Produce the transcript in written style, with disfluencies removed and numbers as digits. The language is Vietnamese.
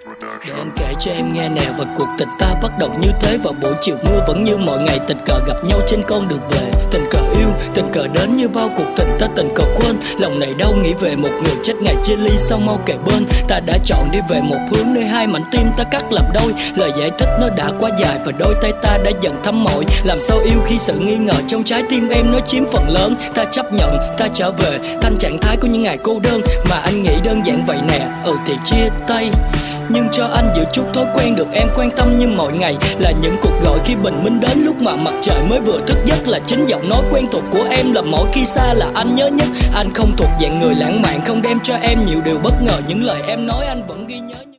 Để anh kể cho em nghe nè, và cuộc tình ta bắt đầu như thế. Vào buổi chiều mưa vẫn như mọi ngày, tình cờ gặp nhau trên con đường về. Tình cờ yêu, tình cờ đến như bao cuộc tình, ta tình cờ quên. Lòng này đau nghĩ về một người chết ngày chia ly sau mau kề bên. Ta đã chọn đi về một hướng nơi hai mảnh tim ta cắt làm đôi. Lời giải thích nó đã quá dài và đôi tay ta đã dần thấm mỏi. Làm sao yêu khi sự nghi ngờ trong trái tim em nó chiếm phần lớn. Ta chấp nhận, ta trở về thanh trạng thái của những ngày cô đơn. Mà anh nghĩ đơn giản vậy nè, thì chia tay. Nhưng cho anh giữ chút thói quen được em quan tâm như mọi ngày. Là những cuộc gọi khi bình minh đến, lúc mà mặt trời mới vừa thức giấc. Là chính giọng nói quen thuộc của em, là mỗi khi xa là anh nhớ nhất. Anh không thuộc dạng người lãng mạn, không đem cho em nhiều điều bất ngờ. Những lời em nói anh vẫn ghi nhớ.